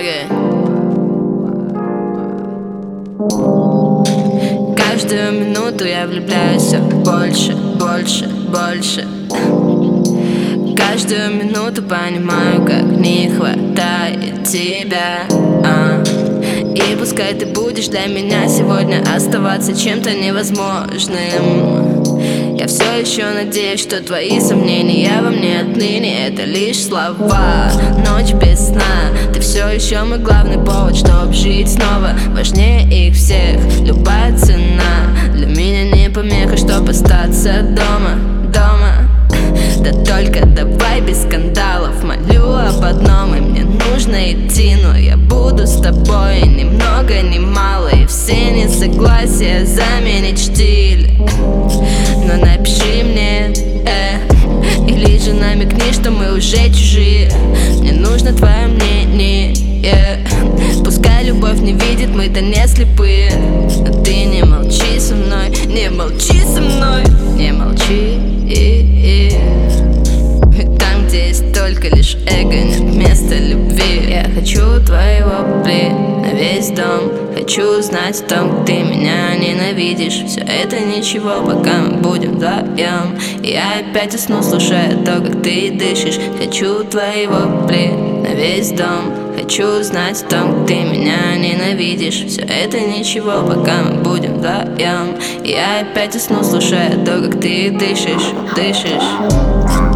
Окей. Каждую минуту я влюбляюсь все больше, больше, больше. Каждую минуту понимаю, как не хватает тебя. И пускай ты будешь для меня сегодня оставаться чем-то невозможным, я все еще надеюсь, что твои сомнения во мне отныне это лишь слова. Ночь без сна, ты все еще мой главный повод, чтоб жить снова. Важнее их всех, любая цена для меня не помеха, чтоб остаться дома, дома. Да только давай без скандалов, молю об одном, и мне нужно идти, но я буду с тобой ни много ни мало, и все несогласия заменить штиль. Но напиши мне, или же намекни, что мы уже чужие. Мне нужно твое мнение. Пускай любовь не видит, мы-то не слепые, но ты не молчи со мной, не молчи со мной, не молчи. Там, где есть только лишь эго, нет места любви. Я хочу твоего пли на весь дом. Хочу знать в том, ты меня ненавидишь. Все это ничего, пока мы будем вдвоем. Я опять усну, слушая то, как ты дышишь. Хочу твоего пли на весь дом. Хочу знать в том, ты меня ненавидишь. Все это ничего, пока мы будем вдвоем. Я опять усну, слушая то, как ты дышишь, дышишь.